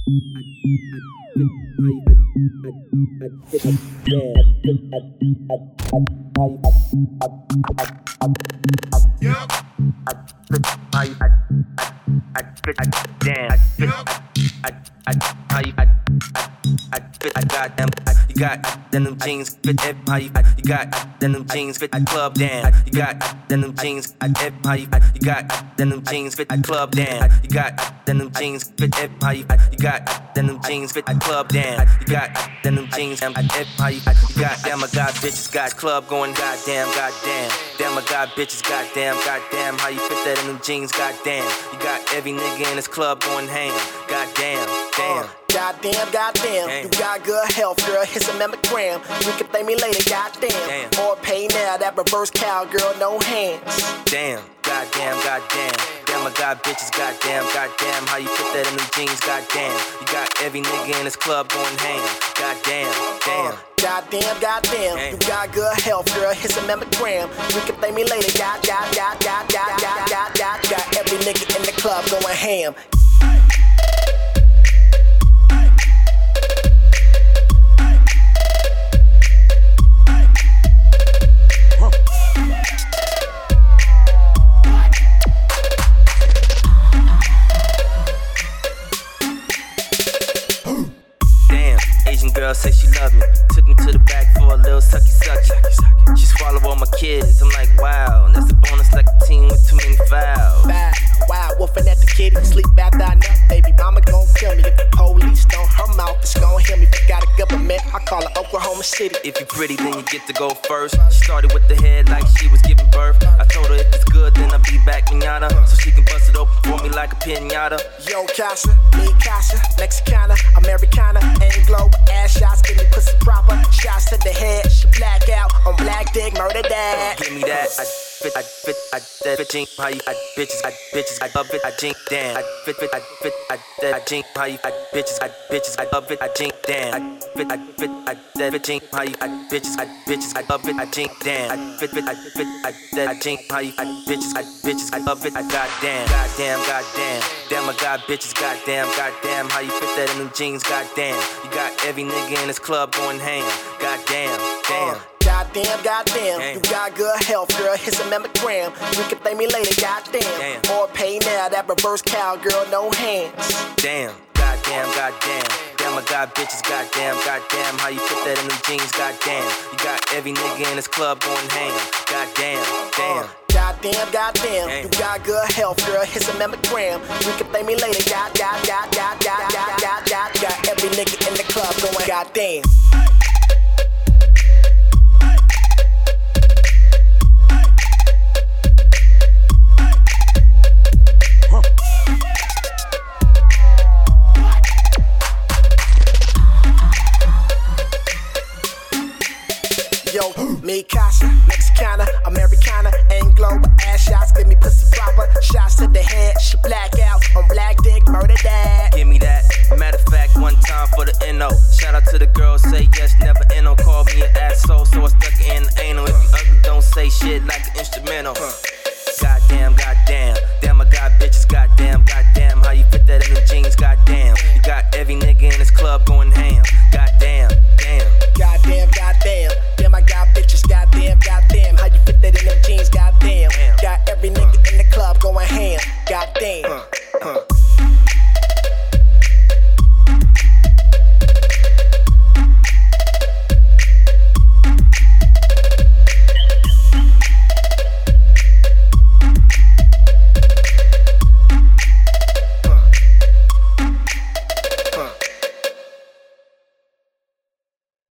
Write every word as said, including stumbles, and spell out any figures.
You got denim jeans fit everybody. You got denim jeans fit at club down. You got denim jeans at everybody. You got denim jeans fit at club down. You got denim jeans fit everybody. You got denim jeans fit at club down. You got denim jeans at everybody. You got damn I got bitches got club going goddamn goddamn. Damn I got bitches goddamn goddamn. How you fit that in them jeans goddamn. You got every nigga in this club going ham. Goddamn damn. Goddamn, goddamn, damn. You got good health, girl, here's a mammogram. You can thank me later, goddamn, damn. Or pay now, that reverse cowgirl, no hands. Damn, goddamn, goddamn. Damn, I got bitches, goddamn, goddamn. How you fit that in them jeans, goddamn. You got every nigga in this club going ham. Goddamn, damn. Goddamn, goddamn, damn. You got good health, girl, here's a mammogram. You can thank me later, god, god, god, god, god, god, god, god. Got every nigga in the club going ham. Girl say she love me. Took me to the back for a little sucky sucky. She swallow all my kids. I'm like, wow. That's a bonus like a team with too many fouls. Bad, wow, wolfing at the kitty. Sleep after I nut. Baby mama gon' kill me. If the police don't, her mouth is gon' hear me. If you got a government, I call her Oklahoma City. If you pretty, then you get to go first. She started with the head like she was giving birth. I told her if it's good, then I'll be back pinata. So she can bust it open for me like a pinata. Yo, Casa, me Casa, Mexicana, Americana, Anglo, ass shots, give me pussy proper. Shots to the head, she black out on black dick, murder that. Give me that, I fit, I fit, I that fit, jink, how you, I bitches, I bitches, I love it, I jink, damn. I fit, fit, I fit, I that, I jink, how you, I bitches, I bitches, I love it, I jink, damn. I fit, I fit, I that fit, jink, how you, I bitches, I bitches, I love it, I jink, damn. I fit, fit, I fit, I that, I jink, how you, I bitches, I bitches, I love it, I goddamn, goddamn, goddamn. Damn, I got bitches, goddamn, goddamn. How you fit that in them jeans, goddamn. You got every nigga in this club going ham. Goddamn, damn. Goddamn, goddamn, damn. You got good health, girl, here's a mammogram. You can thank me later, goddamn, damn. Or pay now, that reverse cowgirl, no hands. Damn, goddamn, goddamn. Damn, I got bitches, goddamn, goddamn. How you fit that in them jeans, goddamn. You got every nigga in this club going ham. Goddamn, damn. Goddamn, goddamn, damn. You got good health, girl, here's a mammogram. You can thank me later, god, god, god, god, god, god, god, god. Got every nigga in the club going goddamn. Yo, me Casa, Mexicana, Americana, Anglo, ass shots, give me pussy proper. Shots to the head, she black out on black dick, murder that. Give me that. Matter of fact, one time for the N O. Shout out to the girls, say yes, never N O. Call me an asshole, so I stuck it in the anal. If you ugly, don't say shit like an instrumental.